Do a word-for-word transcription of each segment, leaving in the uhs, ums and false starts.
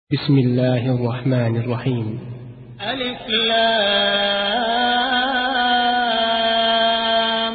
بسم الله الرحمن الرحيم. ألف لام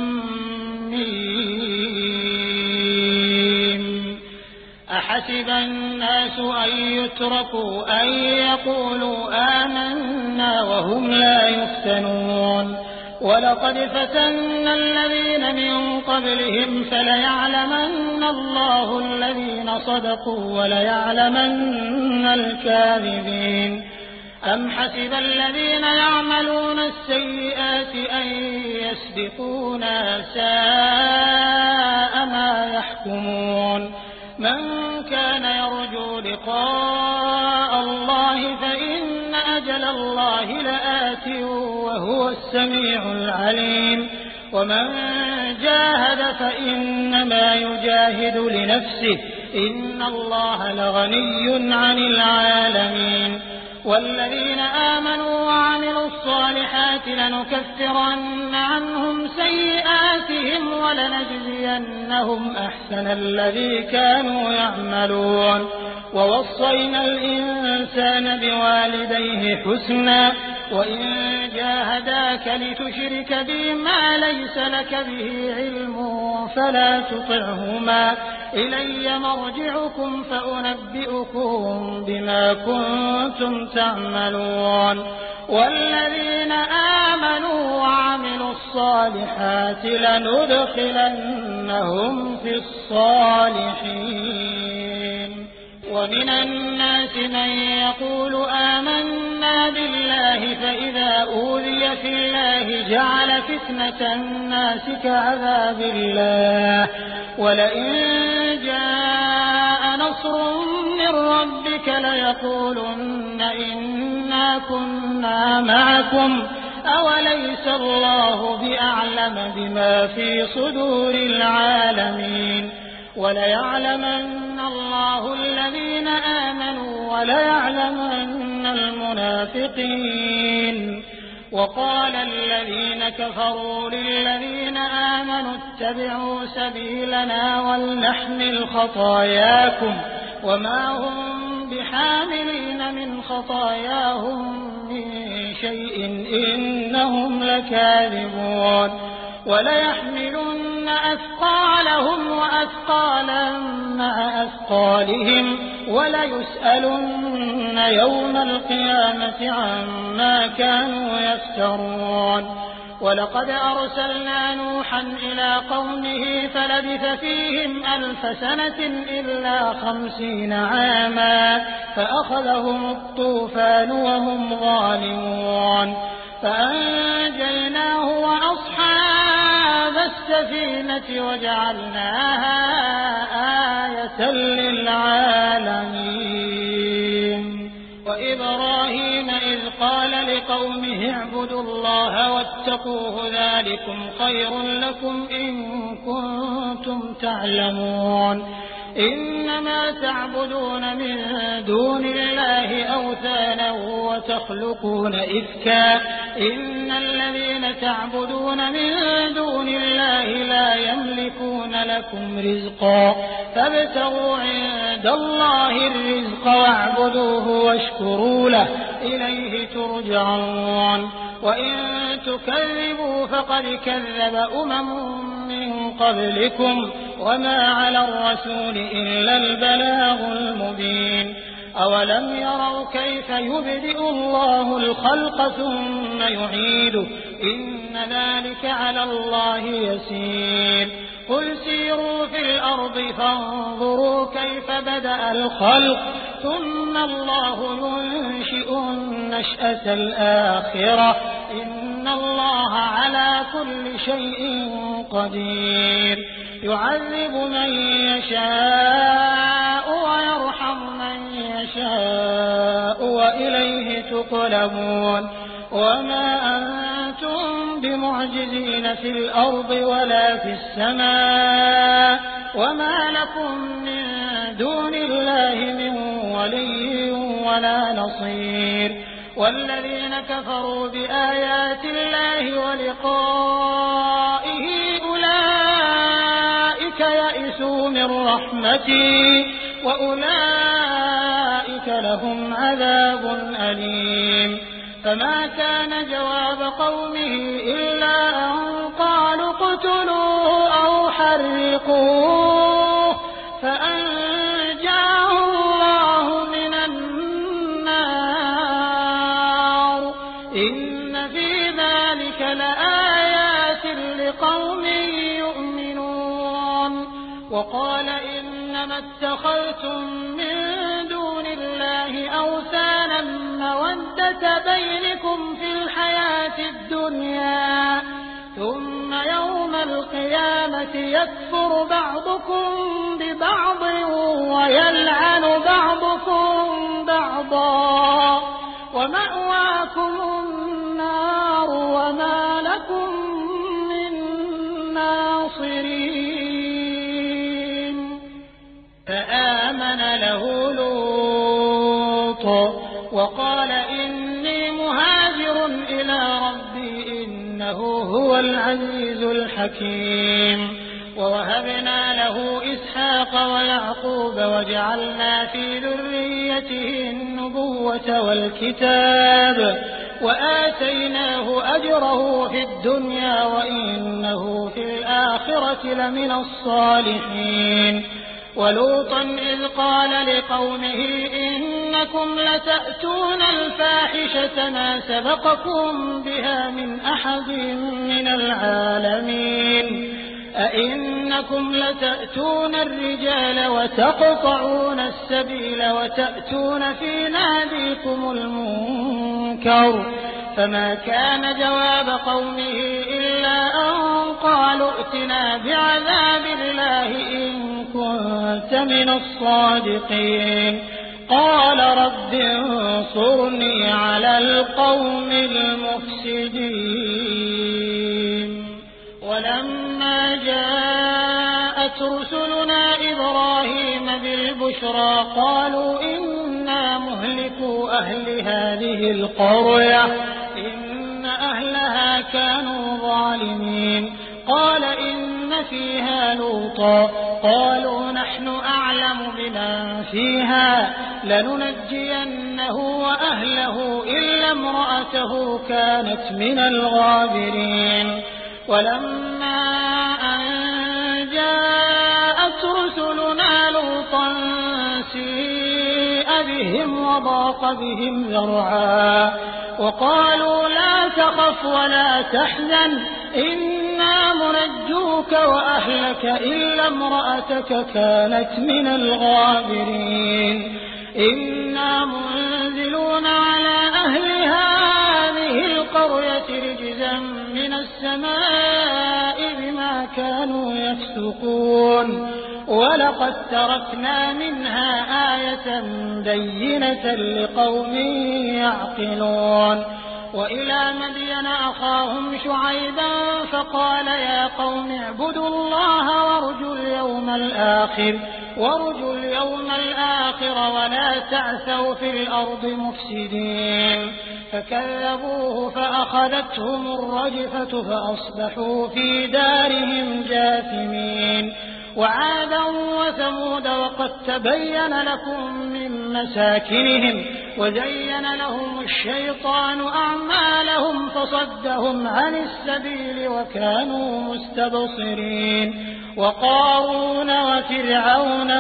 ميم. أحسب الناس أن يتركوا أن يقولوا آمنا وهم لا يفتنون ولقد فتنا الذين من قبلهم فليعلمن الله الذين صدقوا وليعلمن الكاذبين. أم حسب الذين يعملون السيئات أن يسبقونا ساء ما يحكمون. من كان يرجو لقاء الله فإن أجل الله لآت وهو السميع العليم. ومن جاهد فإنما يجاهد لنفسه إن الله لغني عن العالمين. والذين آمنوا وعملوا الصالحات لنكفرن عنهم سيئاتهم ولنجزينهم أحسن الذي كانوا يعملون. ووصينا الإنسان بوالديه حسنا وإن جاهداك لتشرك بي ما ليس لك به علم فلا تطعهما إلي مرجعكم فأنبئكم بما كنتم تعملون. والذين آمنوا وعملوا الصالحات لندخلنهم في الصالحين. ومن الناس من يقول آمنا بالله فإذا أوذي في الله جعل فتنة الناس كعذاب الله ولئن جاء نصر من ربك ليقولن إنا كنا معكم أوليس الله بأعلم بما في صدور العالمين. وليعلمن الله الذين آمنوا وليعلمن المنافقين. وقال الذين كفروا للذين آمنوا اتبعوا سبيلنا ولنحمل خطاياكم وما هم بحاملين من خطاياهم من شيء إنهم لكاذبون. وليحملن أثقالهم وأثقالا مع أثقالهم وليسألن يوم القيامة عما كانوا يفترون. ولقد أرسلنا نوحا إلى قومه فلبث فيهم ألف سنة إلا خمسين عاما فأخذهم الطوفان وهم ظالمون فأنجيناه وأصحاب السفينة وجعلناها آية للعالمين. وإبراهيم إذ قال لقومه اعبدوا الله واتقوه ذلكم خير لكم إن كنتم تعلمون. إنما تعبدون من دون الله أوثانا وتخلقون إفكا إن الذين تعبدون من دون الله لا يملكون لكم رزقا فابتغوا عند الله الرزق واعبدوه واشكروا له إليه ترجعون. وإن تكذبوا فقد كذب أمم من قبلكم وما على الرسول إلا البلاغ المبين. أولم يروا كيف يبدئ الله الخلق ثم يعيده إن ذلك على الله يسير. قل سيروا في الأرض فانظروا كيف بدأ الخلق ثم الله ينشئ النشأة الآخرة إن الله على كل شيء قدير. يعذب من يشاء ويرحم من يشاء وإليه تقلبون. وما أنتم بمعجزين في الأرض ولا في السماء وما لكم من دون الله من ولي ولا نصير. والذين كفروا بآيات الله ولقائه أولئك يئسوا من رحمتي وأولئك لهم عذاب أليم فما كان جواب قومه إلا أن قالوا اقتلوه أو حرقوه فأنجاه الله من النار إن في ذلك لآيات لقوم يؤمنون وقال إنما اتخذتم من دون الله أوثانا مودة بينكم في الحياة الدنيا ثم يوم القيامة يكفر بعضكم ببعض ويلعن بعضكم بعضا ومأواكم النار وما لكم من ناصرين فآمن له لوط وقال إني مهاجر إلى ربي إنه هو العزيز الحكيم ووهبنا له إسحاق ويعقوب وجعلنا في ذريته النبوة والكتاب وآتيناه أجره في الدنيا وإنه في الآخرة لمن الصالحين ولوطا إذ قال لقومه إنكم لتأتون الفاحشة ما سبقكم بها من أحد من العالمين أئنكم لتأتون الرجال وتقطعون السبيل وتأتون في ناديكم المنكر فما كان جواب قومه إلا أن قالوا ائتنا بعذاب الله إن كنت من الصادقين قال رب انصرني على القوم المفسدين ولما جاءت رسلنا إبراهيم بالبشرى قالوا إنا مهلكو أهل هذه القرية إن أهلها كانوا ظالمين قال إن فيها لوطا قالوا نحن أعلم بمن فيها لننجينه وأهله إلا امرأته كانت من الغابرين ولما أن جاءت رسلنا لوطا سيء بهم وضاق بهم ذرعا وقالوا لا تخف ولا تحزن إنا منجوك وأهلك إلا امرأتك كانت من الغابرين إنا منزلون على أهل هذه القرية رجزا من السماء بما كانوا يفسقون ولقد تركنا منها آية بينة لقوم يعقلون وإلى مدين أخاهم شعيبا فقال يا قوم اعبدوا الله وارجوا اليوم الآخر وارجوا اليوم الآخر ولا تعثوا في الأرض مفسدين فكذبوه فأخذتهم الرجفة فأصبحوا في دارهم جاثمين وعادا وثمود وقد تبين لكم من مساكنهم وزين لهم الشيطان أعمالهم فصدهم عن السبيل وكانوا مستبصرين وقارون وفرعون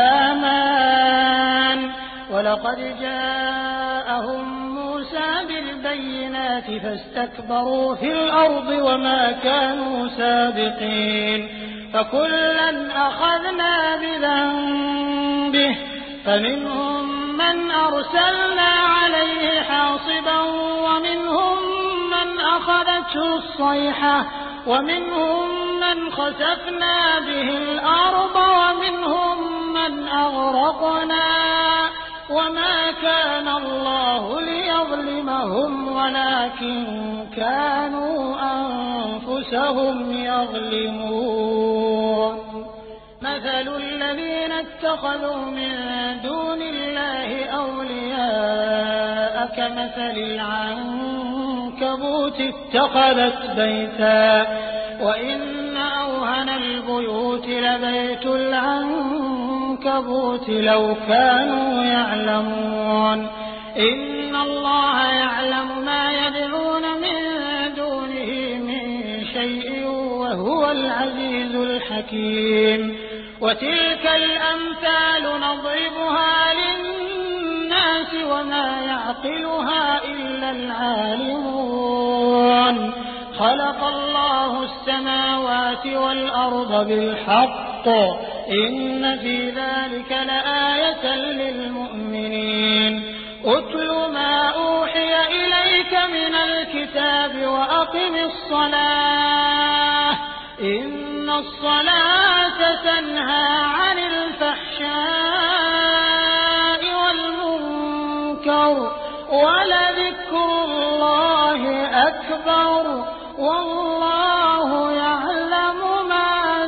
وهامان ولقد جاءهم موسى بالبينات فاستكبروا في الأرض وما كانوا سابقين فكلا أخذنا بذنبه فمنهم من أرسلنا عليه حاصبا ومنهم من أخذته الصيحة ومنهم من خسفنا به الأرض ومنهم من أغرقنا وما كان الله ليظلمهم ولكن كانوا أنفسهم يظلمون مثل الذين اتخذوا من دون الله أولياء كمثل العنكبوت اتخذت بيتا وإن أوهن البيوت لبيت العنكبوت العنكبوت لو كانوا يعلمون إن الله يعلم ما يدعون من دونه من شيء وهو العزيز الحكيم وتلك الأمثال نضربها للناس وما يعقلها إلا العالمون خلق الله السماوات والأرض بالحق إن في ذلك لآية للمؤمنين أتل ما أوحي إليك من الكتاب وأقم الصلاة إن الصلاة تنهى عن الفحشاء والمنكر ولذكر الله أكبر والله يعلم ما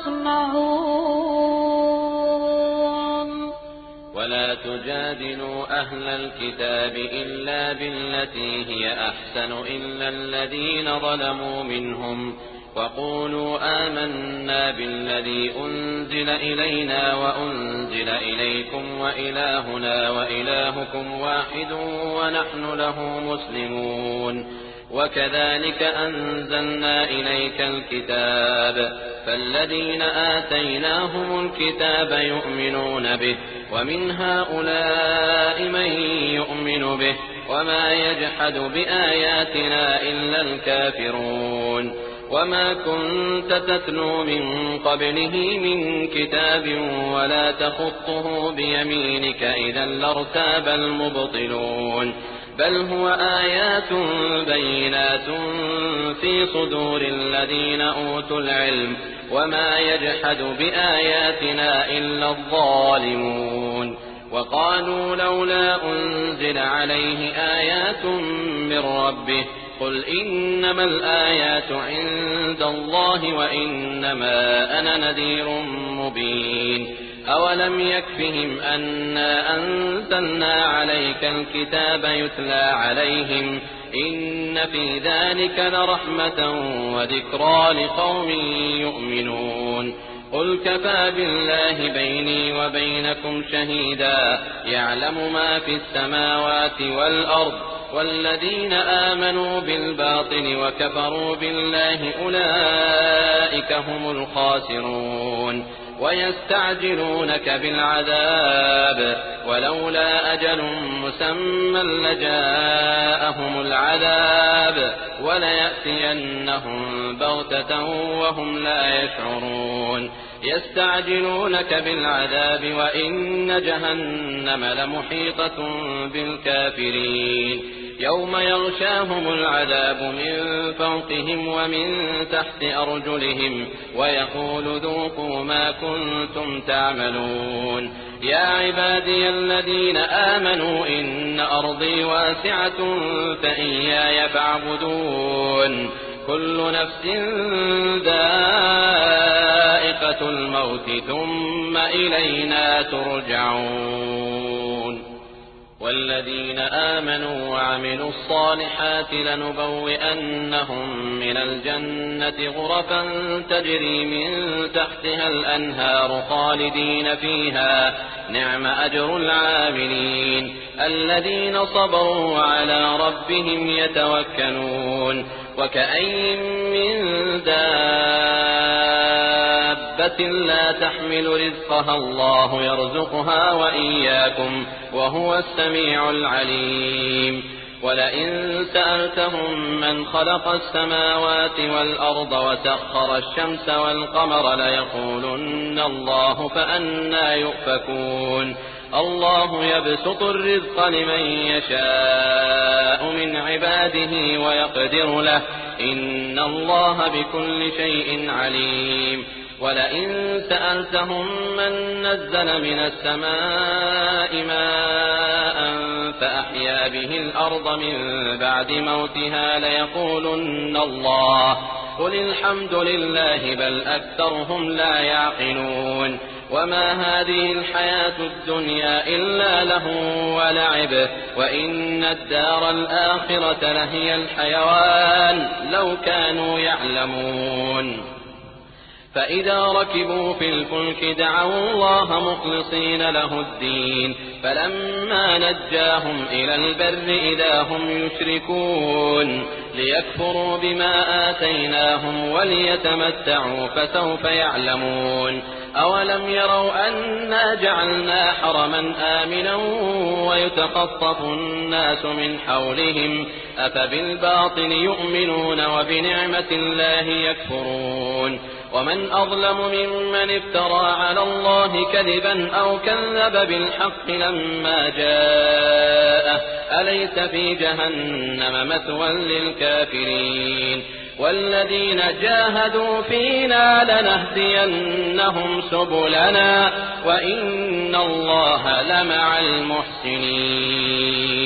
تصنعون ولا تجادلوا أهل الكتاب إلا بالتي هي أحسن إلا الذين ظلموا منهم وقولوا آمنا بالذي أنزل إلينا وأنزل إليكم وإلهنا وإلهكم واحد ونحن له مسلمون وكذلك أنزلنا إليك الكتاب فالذين آتيناهم الكتاب يؤمنون به ومن هؤلاء من يؤمن به وما يجحد بآياتنا إلا الكافرون وما كنت تتلو من قبله من كتاب ولا تخطه بيمينك إذا لارتاب المبطلون بل هو آيات بينات في صدور الذين أوتوا العلم وما يجحد بآياتنا إلا الظالمون وقالوا لولا أنزل عليه آيات من ربه قل إنما الآيات عند الله وإنما أنا نذير مبين أولم يكفهم أنا أنزلنا عليك الكتاب يتلى عليهم إن في ذلك لرحمة وذكرى لقوم يؤمنون قل كفى بالله بيني وبينكم شهيدا يعلم ما في السماوات والأرض والذين آمنوا بالباطل وكفروا بالله أولئك هم الخاسرون ويستعجلونك بالعذاب ولولا أجل مسمى لجاءهم العذاب وليأتينهم بغتة وهم لا يشعرون يستعجلونك بالعذاب وإن جهنم لمحيطة بالكافرين يوم يغشاهم العذاب من فوقهم ومن تحت أرجلهم ويقول ذوقوا ما كنتم تعملون يا عبادي الذين آمنوا إن أرضي واسعة فإياي فاعبدون كل نفس ذائقة الموت ثم إلينا ترجعون والذين آمنوا وعملوا الصالحات لنبوئنهم من الجنة غرفا تجري من تحتها الأنهار خالدين فيها نعم أجر العاملين الذين صبروا على ربهم يتوكلون وكأين من دابة لا تحمل رزقها الله يرزقها وإياكم وهو السميع العليم ولئن سألتهم من خلق السماوات والأرض وسخر الشمس والقمر ليقولن الله فأنى يؤفكون الله يبسط الرزق لمن يشاء من عباده ويقدر له إن الله بكل شيء عليم ولئن سألتهم من نزل من السماء ماء فأحيا به الأرض من بعد موتها ليقولن الله قل الحمد لله بل أكثرهم لا يعقلون وما هذه الحياة الدنيا إلا لهو ولعب وإن الدار الآخرة لهي الحيوان لو كانوا يعلمون فإذا ركبوا في الفلك دعوا الله مخلصين له الدين فلما نجاهم إلى البر إذا هم يشركون ليكفروا بما آتيناهم وليتمتعوا فسوف يعلمون أولم يروا أنا جعلنا حرما آمنا ويتخطف الناس من حولهم أفبالباطل يؤمنون وبنعمة الله يكفرون ومن أظلم ممن افترى على الله كذبا أو كذب بالحق لما جاءه أليس في جهنم مثوى للكافرين والذين جاهدوا فينا لنهدينهم سبلنا وإن الله لمع المحسنين